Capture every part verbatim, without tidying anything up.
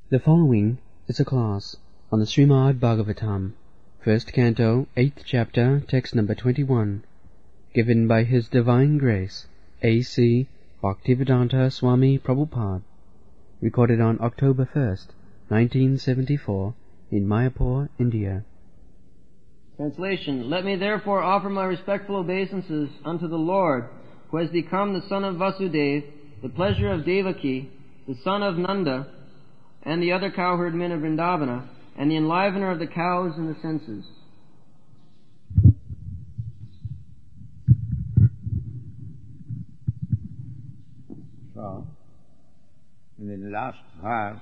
The following is a class on the Srimad Bhagavatam, first canto, eighth chapter, text number twenty-one, given by His Divine Grace, A C Bhaktivedanta Swami Prabhupada, recorded on October first, nineteen seventy-four, in Mayapur, India. Translation. Let me therefore offer my respectful obeisances unto the Lord, who has become the son of Vasudeva, the pleasure of Devaki, the son of Nanda, and the other cowherd men of Vrindavana, and the enlivener of the cows and the senses. So, in the last verse,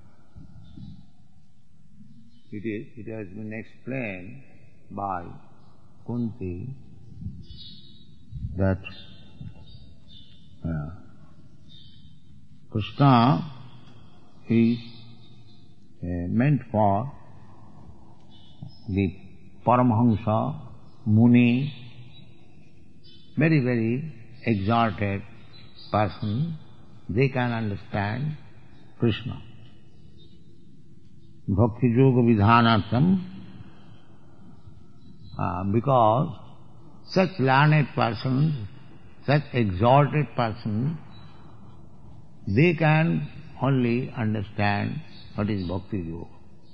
it is, it has been explained by Kunti that uh, Krishna is uh, meant for the Paramahamsa, Muni, very, very exalted person. They can understand Krishna. Bhakti Yoga Vidhanatam, uh, because such learned persons, such exalted persons, they can only understand what is Bhakti Yoga.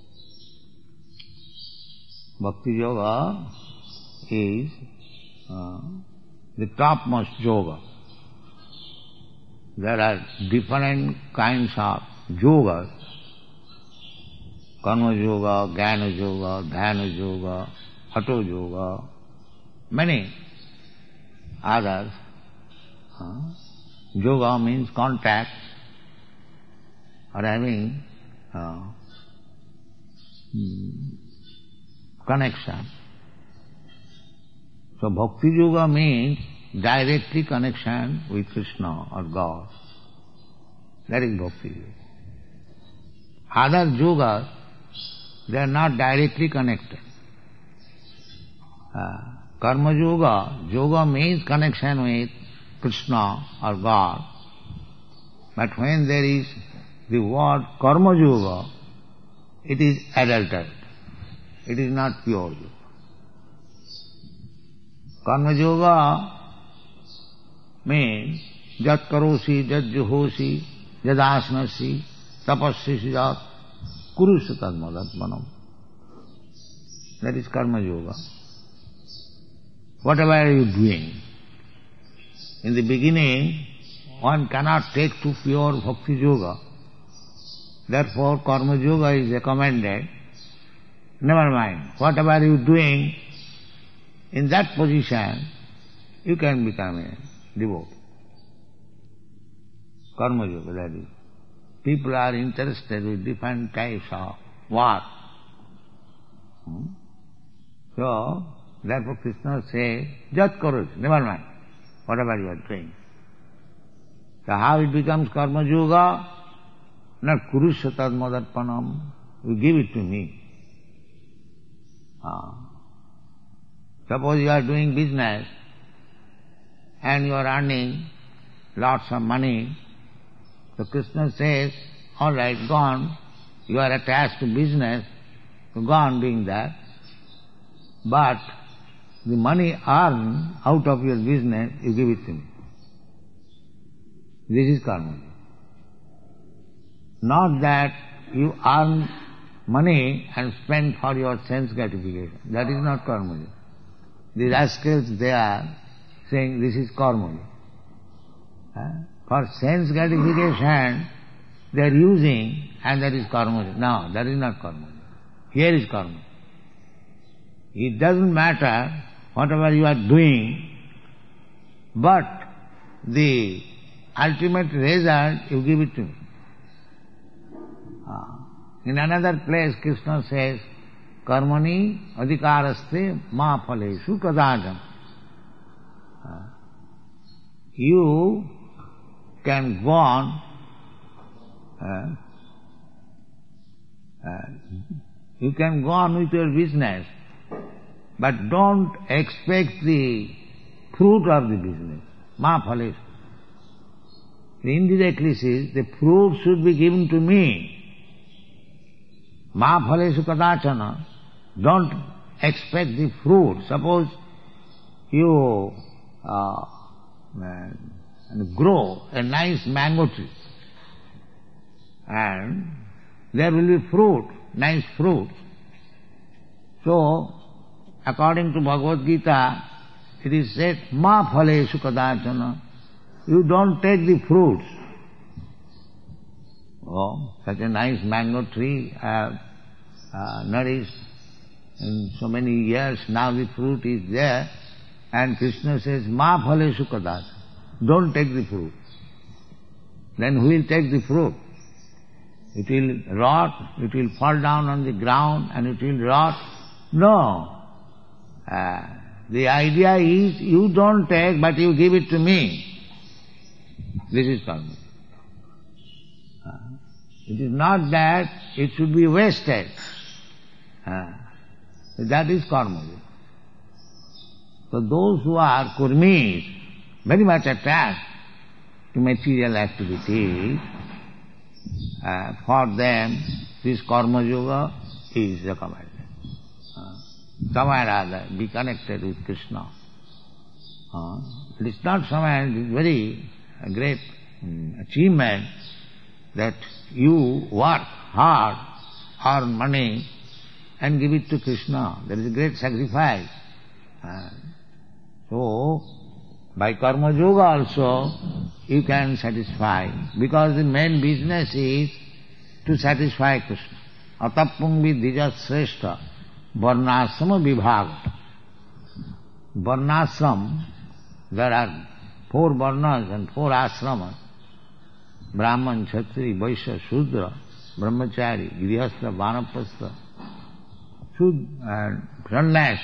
Bhakti Yoga is uh, the topmost yoga. There are different kinds of yogas, Karma Yoga, Jnana Yoga, Dhyana Yoga, Hatha Yoga, many others. Uh, yoga means contact or having uh, connection. So Bhakti Yoga means directly connection with Krishna or God. That is Bhakti Yoga. Other yogas, they are not directly connected. Uh, Karma Yoga, yoga means connection with Krishna or God. But when there is the word Karma Yoga, it is adulterated. It is not pure yoga. Karma Yoga means Jat karosi, Jat juhosi, Jat asnasi, Tapassisi jat, Kurusya tadmadatmanam. That is Karma Yoga. Whatever are you doing? In the beginning, one cannot take to pure Bhakti Yoga. Therefore, Karma Yoga is recommended. Never mind, whatever are you doing, in that position, you can become a devotee. Karma Yoga, that is. People are interested with different types of work. Hmm? So, therefore Krishna says, Jat karosi, never mind, whatever you are doing. So how it becomes Karma Yoga? Not Kurusya tadmadarpanam, you give it to me. Ah. Suppose you are doing business and you are earning lots of money. So Krishna says, all right, go on, you are attached to business, so go on doing that. But the money earned out of your business, you give it to me. This is karma. Not that you earn money and spend for your sense gratification. That is not karma. The rascals, they are saying this is karma. Huh? For sense gratification, they are using, and that is karma. No, that is not karma. Here is karma. It doesn't matter whatever you are doing, but the ultimate result, you give it to me. In another place, Krishna says, Karmani adhikaraste ma phaleshu kadajam. You can go on, uh, uh, you can go on with your business, but don't expect the fruit of the business. Ma phaleshu. Indirectly says, the fruit should be given to me. Ma phaleshu kadachana. Don't expect the fruit. Suppose you uh, uh, grow a nice mango tree and there will be fruit, nice fruit. So, according to Bhagavad Gita, it is said, Ma phaleshu kadachana. You don't take the fruits. Oh, such a nice mango tree I have uh, nourished in so many years, now the fruit is there, and Krishna says, Ma phaleshu kadachana. Don't take the fruit. Then who will take the fruit? It will rot, it will fall down on the ground and it will rot. No. Uh, the idea is, you don't take, but you give it to me. This is karma. Uh, it is not that it should be wasted. Uh, that is karma. So those who are kurmis, very much attached to material activities, uh, for them this karma yoga is recommended. Uh, somewhere or other, be connected with Krishna. Uh, it is not somewhere, it is very a great um, achievement that you work hard, earn money and give it to Krishna. There is a great sacrifice. Uh, so, by karma yoga also you can satisfy, because the main business is to satisfy Krishna. Atapung vidhija sreshta varnasrama vibhaga. Varnasram, there are four varnas and four ashramas. Brahman, Kshatri, Vaishya, Shudra, Brahmachari, Grihastha, Vanapastha, Shud and Sannyas.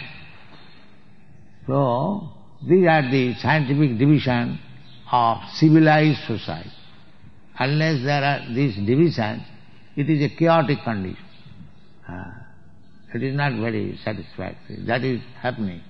So, these are the scientific division of civilized society. Unless there are these divisions, it is a chaotic condition. Uh, it is not very satisfactory. That is happening.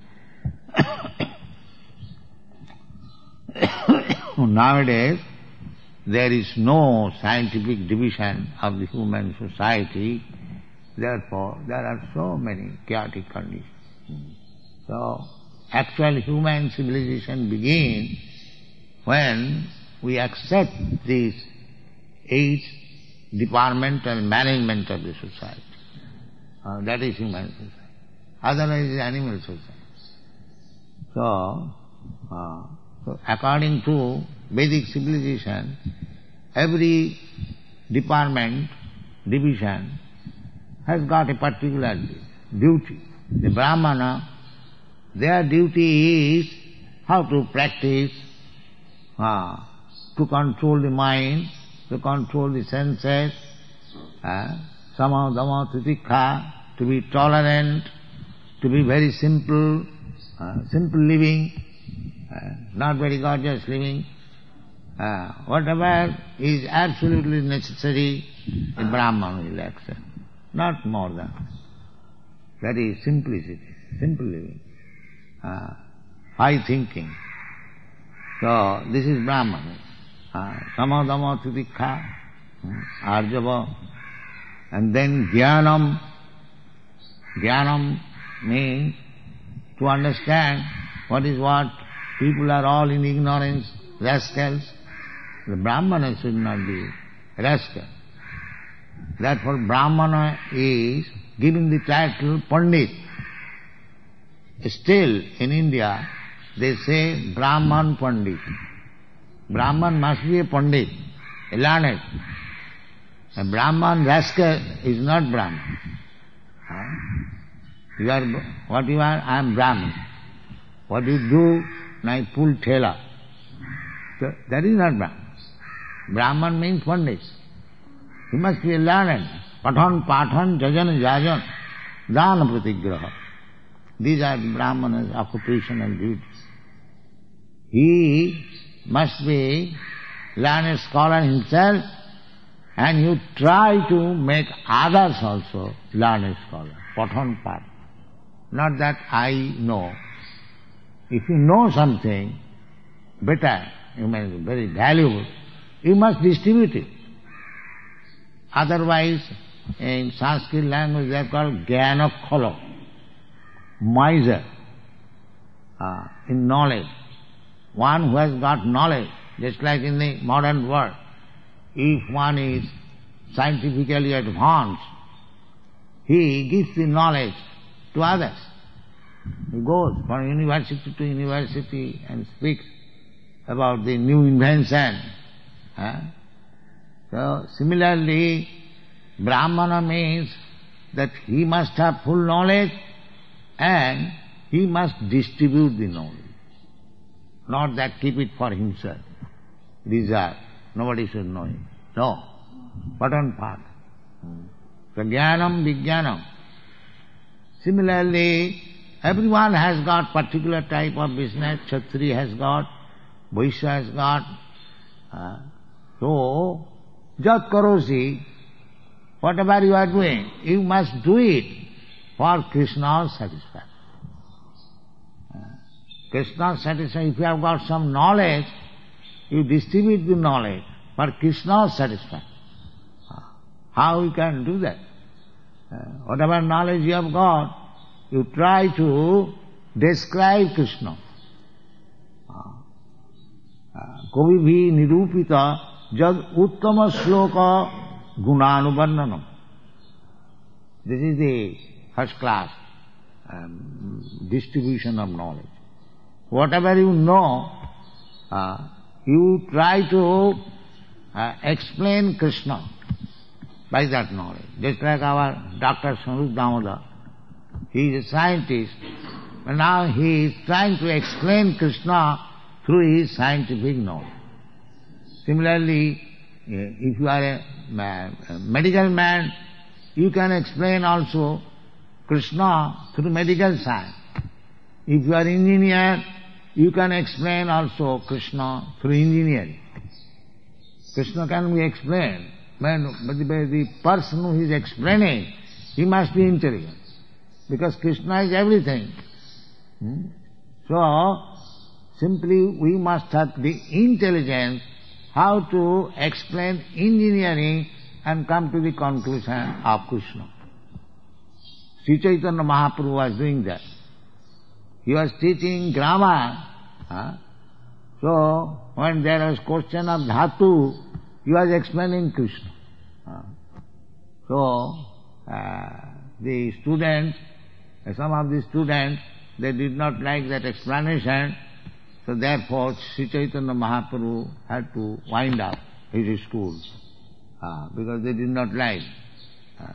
Nowadays, there is no scientific division of the human society. Therefore, there are so many chaotic conditions. So, actual human civilization begins when we accept this eight departmental management of the society. Uh, that is human society. Otherwise it is animal society. So, uh, so according to Vedic civilization, every department, division has got a particular duty. The Brahmana, their duty is how to practice, uh, to control the mind, to control the senses, uh, sama, dhamma, titikha, to be tolerant, to be very simple, uh, simple living, uh, not very gorgeous living. Uh, whatever is absolutely necessary, a Brahman will accept, not more than. That is simplicity, simple living. Uh, high thinking. So, this is Brahman. Sama, dhamma, titikha, arjava. And then jnanam. Jnanam means to understand what is what. People are all in ignorance, rascals. The Brahmana should not be rascal. Therefore, Brahmana is given the title Pandit. Still, in India, they say Brahman Pandit. Brahman must be a Pandit, a learned. A Brahman rascal is not Brahman. You are, what you are, I am Brahman. What you do, I pull thela. So, that is not Brahman. Brahman means Pandit. He must be a learned. Pathan, pathan, jajan, jajan, dana pratigraha. These are the Brahmana's occupational duties. He must be learned scholar himself, and you try to make others also learned scholar. Pathan, pathan. Not that I know. If you know something better, you may be very valuable, you must distribute it. Otherwise, in Sanskrit language they are called Gyanakholo, miser, uh, in knowledge. One who has got knowledge, just like in the modern world, if one is scientifically advanced, he gives the knowledge to others. He goes from university to university and speaks about the new invention. Huh? So similarly, Brahmana means that he must have full knowledge and he must distribute the knowledge. Not that keep it for himself, reserve, nobody should know him. No, but on path. So jnanam, vijnanam. Similarly, everyone has got particular type of business. Kshatriya has got, Vaishya has got. Uh, so, jat karosi, whatever you are doing, you must do it for Krishna's satisfaction. Uh, Krishna's satisfaction, if you have got some knowledge, you distribute the knowledge for Krishna's satisfaction. Uh, how you can do that? Uh, whatever knowledge you have got, you try to describe Krishna. Kavi bhi nirupita jad uttama shloka gunanuvarnanam. This is the first class um, distribution of knowledge. Whatever you know, uh, you try to uh, explain Krishna by that knowledge. Just like our Doctor Swarup Damodar. He is a scientist, but now he is trying to explain Krishna through his scientific knowledge. Similarly, if you are a medical man, you can explain also Krishna through medical science. If you are engineer, you can explain also Krishna through engineering. Krishna can be explained, but the person who is explaining, he must be intelligent. Because Krishna is everything. Hmm? So, simply we must have the intelligence how to explain engineering and come to the conclusion of Krishna. Sri Chaitanya Mahaprabhu was doing that. He was teaching grammar. Huh? So, when there was question of dhatu, he was explaining Krishna. Huh? So, uh, the students, some of the students, they did not like that explanation, so therefore Sri Chaitanya Mahaprabhu had to wind up his schools, uh, because they did not like. Uh,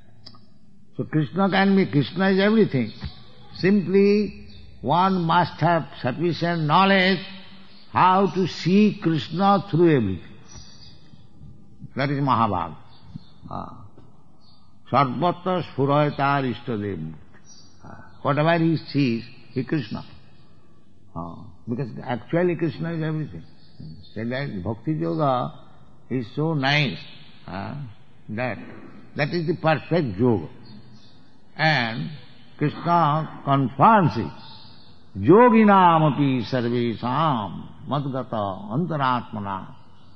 so Krishna can be, Krishna is everything. Simply one must have sufficient knowledge how to see Krishna through everything. That is Mahabharata. Uh, Sarvatra Spurayata Ishtadev. Whatever he sees, he is Krishna. Uh, because actually Krishna is everything. So that Bhakti Yoga is so nice uh, that that is the perfect yoga. And Krishna confirms it. Yoginam api sarvesam madgata antaratmana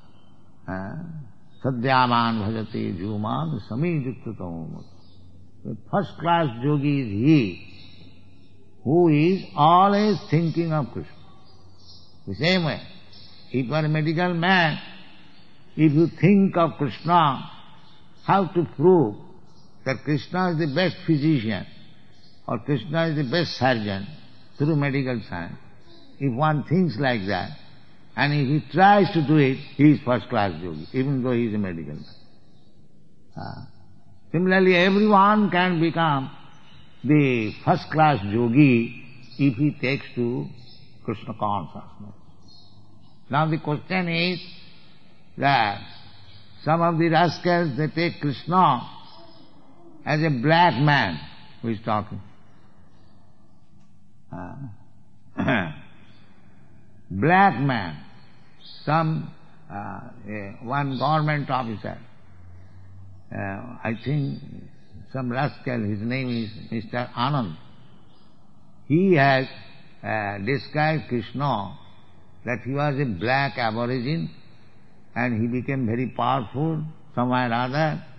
sadhyaman bhajate juman samijuktatam. The first class yogi is he who is always thinking of Krishna. The same way, if you are a medical man, if you think of Krishna, how to prove that Krishna is the best physician or Krishna is the best surgeon through medical science? If one thinks like that, and if he tries to do it, he is first class yogi, even though he is a medical man. Uh, similarly, everyone can become the first class yogi if he takes to Krishna consciousness. Now the question is that some of the rascals, they take Krishna as a black man who is talking. Uh, black man, some uh, uh, one government officer, uh, I think some rascal, his name is Mister Anand. He has uh, described Krishna that he was a black aborigine and he became very powerful somewhere or other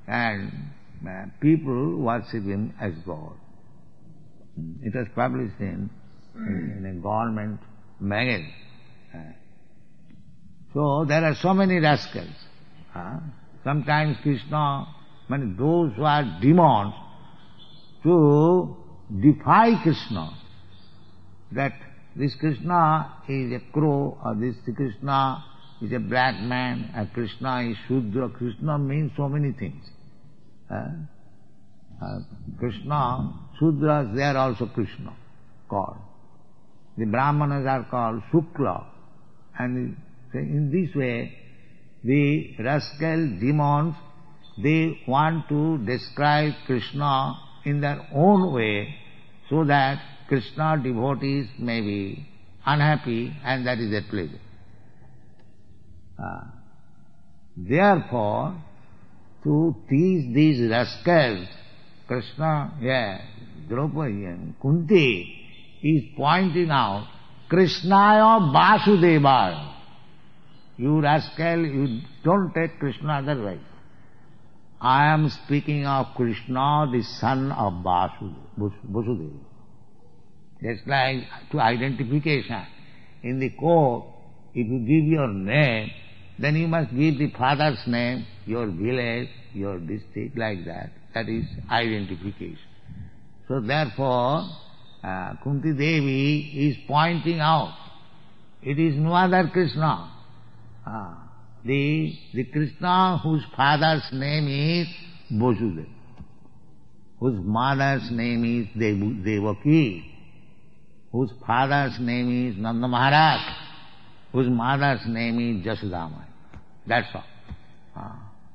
and uh, people worship him as God. It was published in, in, in a government magazine. Uh, so there are so many rascals. Uh, sometimes Krishna, I mean, those who are demons, to defy Krishna, that this Krishna is a crow, or this Krishna is a black man, and Krishna is Shudra. Krishna means so many things. Uh, uh, Krishna, Shudras, they are also Krishna called. The Brahmanas are called Shukla. And in this way, the rascal demons, they want to describe Krishna in their own way, so that Krishna devotees may be unhappy, and that is their pleasure. Uh, therefore, to tease these rascals, Krishna, yeah, Draupadi and Kunti is pointing out, Krishnaya Vasudevaya. You rascal, you don't take Krishna otherwise. I am speaking of Krishna, the son of Vasudeva. Just like to identification. In the court, if you give your name, then you must give the father's name, your village, your district, like that. That is identification. So therefore, uh, Kunti Devi is pointing out, it is no other Krishna. Uh, the, the Krishna whose father's name is Vasudeva, whose mother's name is Dev- Devaki, whose father's name is Nanda Maharaj, whose mother's name is Jasodamai. That's all. Uh,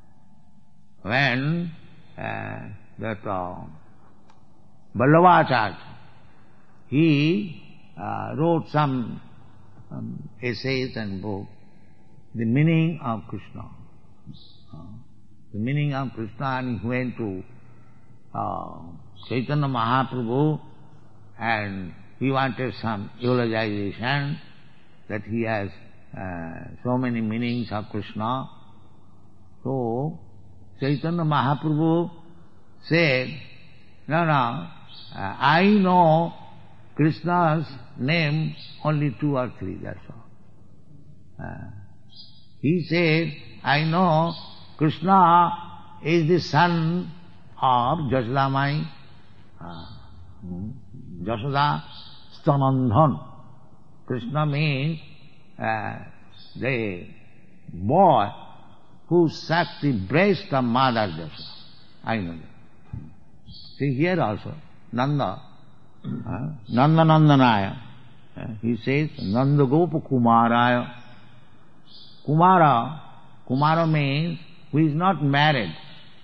when uh, that uh, Vallabhacharya, he uh, wrote some um, essays and books, the meaning of Krishna. Uh, the meaning of Krishna, and he went to uh, Chaitanya Mahaprabhu, and he wanted some eulogization, that he has uh, so many meanings of Krishna. So, Chaitanya Mahaprabhu said, no, no, uh, I know Krishna's name only two or three, that's all. Uh, he said, I know Krishna is the son of Jasodamai, uh, Jasoda Stanandhan. Krishna means uh, the boy who sucked the breast of Mother Jasoda. I know that. See here also, Nanda, uh, Nanda Nandanaya. Uh, he says, Nanda Gopa Kumaraya. Kumara, Kumara means who is not married.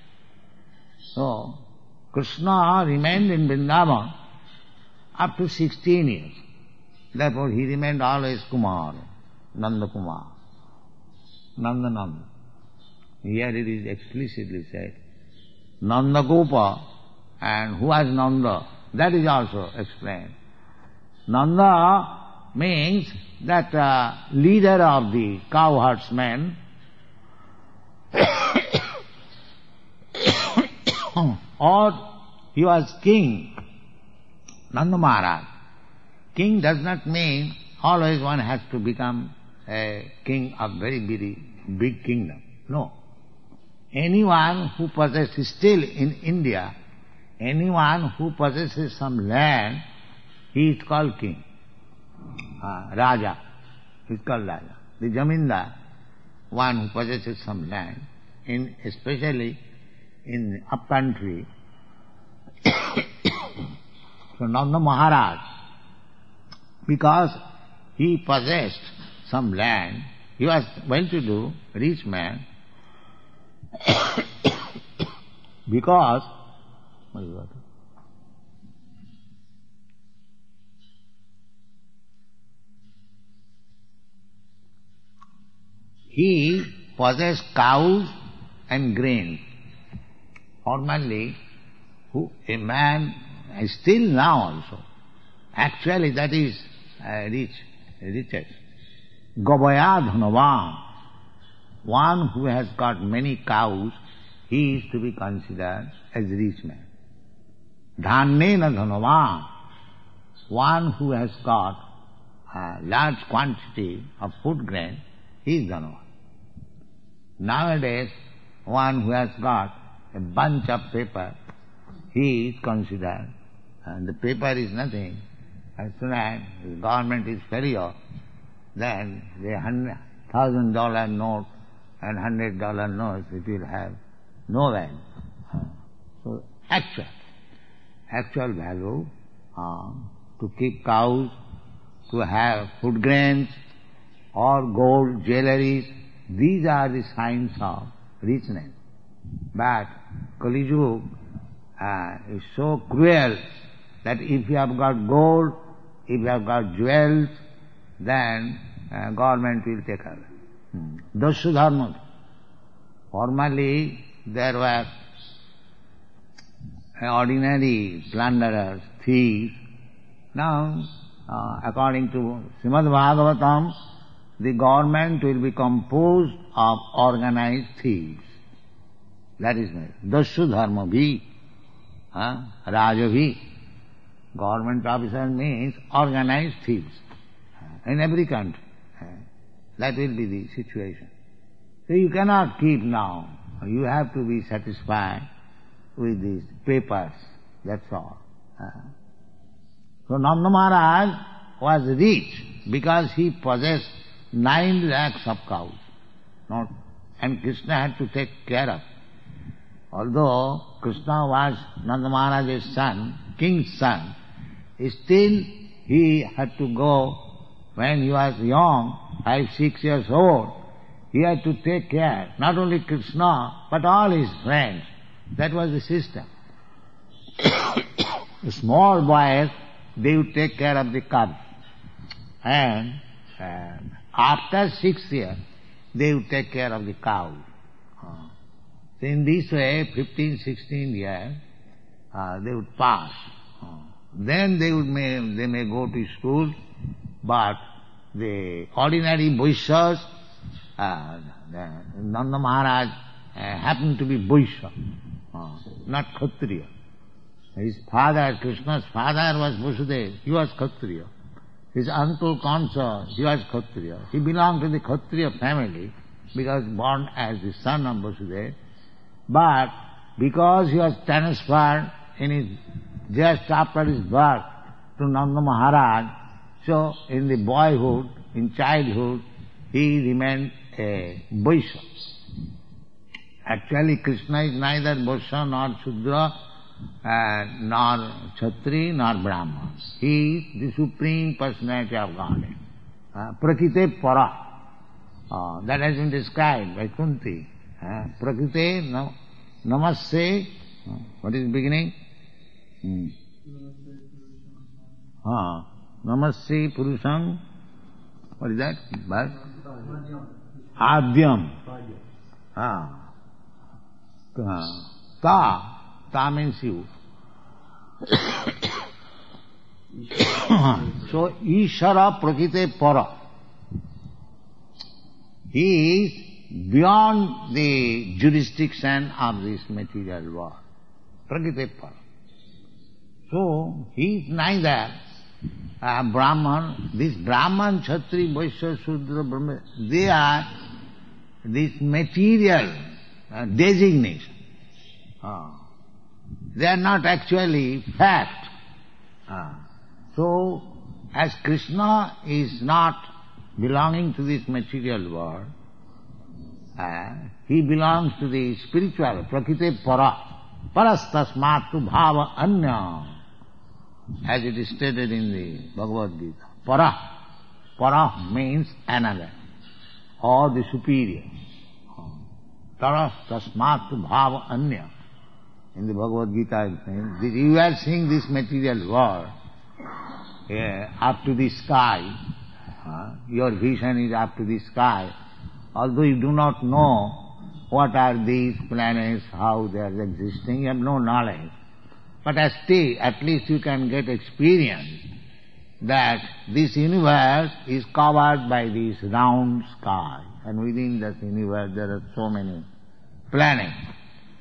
So, Krishna remained in Vrindavan up to sixteen years. Therefore, he remained always Kumar, Nanda Kumar, Nanda Nanda. Here it is explicitly said, Nanda Gopa, and who has Nanda, that is also explained. Nanda means that uh, leader of the cow herdsmen, or he was king, Nanda Maharaj. King does not mean always one has to become a king of very big, big kingdom. No. Anyone who possesses, still in India, anyone who possesses some land, he is called king. Uh, Raja, he is called Raja. The Jamindar, one who possesses some land, in especially in the upcountry. So Nanda Maharaj, because he possessed some land, he was well-to-do, rich man, because, what is that? He possessed cows and grain. Formerly, who a man, still now also, actually that is uh, rich, richest. Gavaya Dhanavan, one who has got many cows, he is to be considered as rich man. Dhanyena dhanava, one who has got a large quantity of food grain, he is dhanava. Nowadays, one who has got a bunch of paper, he is considered, and the paper is nothing. As soon as the government is failure, then the hundred thousand dollar note and hundred dollar notes, it will have no value. So actual, actual value uh, to keep cows, to have food grains or gold, jewelries, these are the signs of richness. But Kali Yuga uh, is so cruel that if you have got gold, if you have got jewels, then uh, government will take away. Hmm. Dasya dharma. Formerly there were ordinary plunderers, thieves. Now, uh, according to Srimad Bhagavatam, the government will be composed of organized thieves. That is my Dasya dharma bhi, uh, Raja bhi. Government officer means organized thieves in every country. That will be the situation. So you cannot keep now. You have to be satisfied with these papers, that's all. So Nanda Maharaj was rich because he possessed nine lakhs of cows. Not, and Krishna had to take care of. Although Krishna was Nanda Maharaj's son, king's son, still he had to go when he was young, five, six years old, he had to take care, not only Krishna, but all his friends. That was the system. The small boys, they would take care of the cubs. And uh, after six years, they would take care of the cows. Uh, so in this way, fifteen, sixteen years, uh, they would pass. Uh, then they would may, they may go to school, but the ordinary Vaishyas, uh, Nanda Maharaj uh, happened to be Vaishya, uh, not Kshatriya. His father, Krishna's father was Vasudeva, he was Kshatriya. His uncle Kamsa, he was Kshatriya. He belonged to the Kshatriya family because born as the son of Vasudeva. But because he was transferred in his, just after his birth to Nanda Maharaj, so in the boyhood, in childhood, he remained a Vaishya. Actually, Krishna is neither Vaishya nor Shudra, uh, nor Kshatri, nor Brahma. He is the Supreme Personality of Godhead. Uh, Prakrite Para. Uh, that has been described by Kunti. Uh, Prakrite no, Namaste. Uh, what is the beginning? Hmm. Uh, Namaste Purusham. What is that? But? Adyam. Ah. Ta. Ta means you. So, Ishara Prakrite Para. He is beyond the jurisdiction of this material world. Prakrite Para. So, he is neither uh, Brahman, this Brahman, Kshatri, Vaishya, Shudra, Brahma, they are this material uh, designation. Uh, they are not actually fact. Uh, so, as Krishna is not belonging to this material world, uh, he belongs to the spiritual, Prakrite Para. Parastasmatu bhava anya. As it is stated in the Bhagavad Gita. Para. Para means another, or the superior. Tara tasmatu bhava anya. In the Bhagavad Gita, you are seeing this material world yeah, up to the sky. Uh, your vision is up to the sky. Although you do not know what are these planets, how they are existing, you have no knowledge. But as still, at least you can get experience that this universe is covered by this round sky. And within that universe there are so many planets.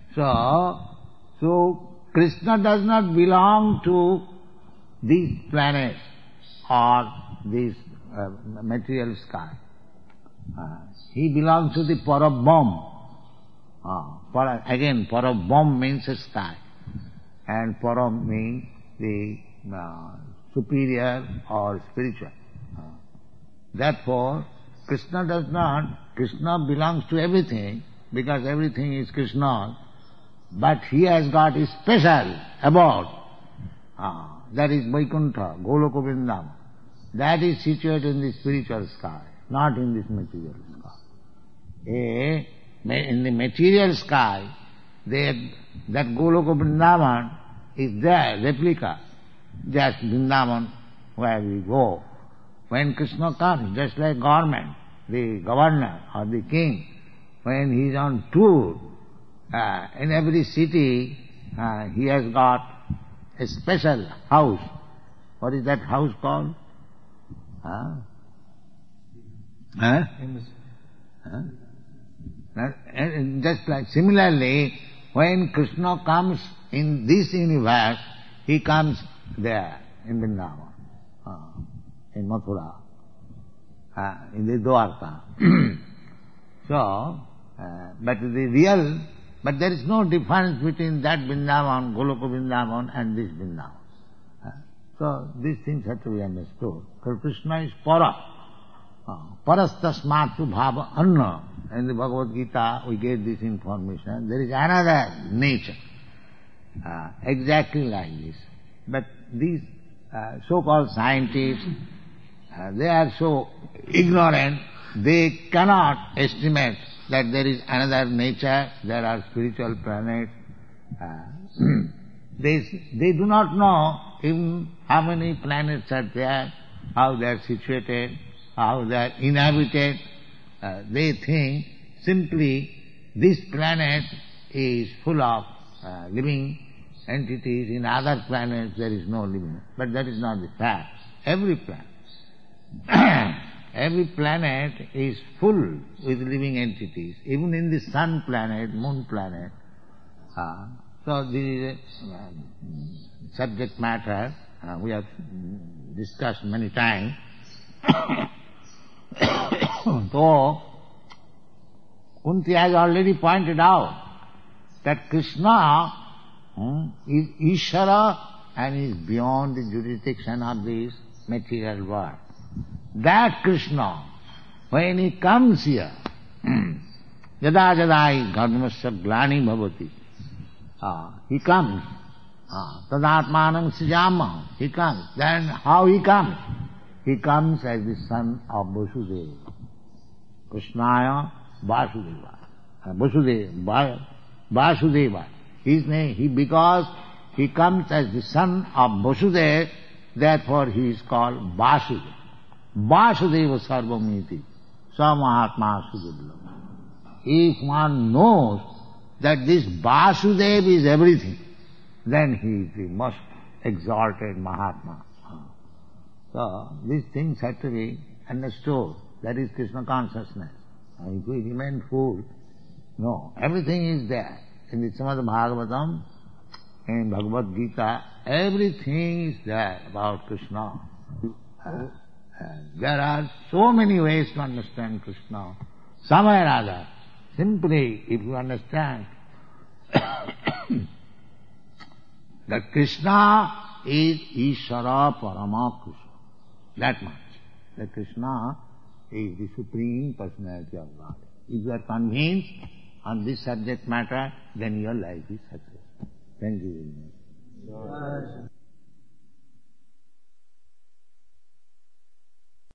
So, so Krishna does not belong to these planets or this uh, material sky. Uh, he belongs to the Parabham. Uh, para, again, Parabham means a sky, and Param means the uh, superior or spiritual. Uh, therefore, Krishna does not, Krishna belongs to everything, because everything is Krishna, but he has got a special abode. Uh, that is Vaikuntha, Goloka Vrindavan. That is situated in the spiritual sky, not in this material sky. A, in the material sky, they, that Goloka Vrindavan is there, replica, just Vrindavan where we go. When Krishna comes, just like government, the governor or the king, when he is on tour, uh, in every city uh, he has got a special house. What is that house called? Huh? Huh? Huh? And just like similarly, when Krishna comes in this universe, he comes there in Vrindavan, uh, in Mathura, uh, in the Dwarka. So, uh, but the real, but there is no difference between that Vrindavan, Goloka Vrindavan, and this Vrindavan. Uh, so these things have to be understood. Because Krishna is para. Uh, Parastasmatu bhava anna. In the Bhagavad Gita we get this information. There is another nature, uh, exactly like this. But these uh, so-called scientists, uh, they are so ignorant, they cannot estimate that there is another nature, there are spiritual planets. Uh, they, they do not know even how many planets are there, how they are situated, how they are inhabited. Uh, they think simply this planet is full of uh, living entities, in other planets there is no living. But that is not the fact. Every planet, every planet is full with living entities, even in the sun planet, moon planet. Uh, so this is a uh, subject matter uh, we have discussed many times. So, Kunti has already pointed out that Krishna hmm, is Ishvara and is beyond the jurisdiction of this material world. That Krishna, when he comes here, yada jadai dharmasya glani bhavati, uh, he comes, uh, tadatmanam sijama, he comes. Then how he comes? He comes as the son of Vasudeva. Krishnaya Vasudeva. Uh, Vasudeva. Vasudeva. His name, he, because he comes as the son of Vasudeva, therefore he is called Vasudeva. Vasudeva Sarvamiti. Sa Mahatma Sudibla. If one knows that this Vasudeva is everything, then he is the most exalted Mahatma. So, these things have to be understood. That is Krishna consciousness. If we remain fool, no, everything is there. In the Srimad Bhagavatam, in Bhagavad Gita, everything is there about Krishna. Uh, there are so many ways to understand Krishna. Somewhere or other, simply if you understand that Krishna is Ishvara Parama Krishna. That much. That Krishna is the Supreme Personality of God. If you are convinced on this subject matter, then your life is successful. Thank you very much.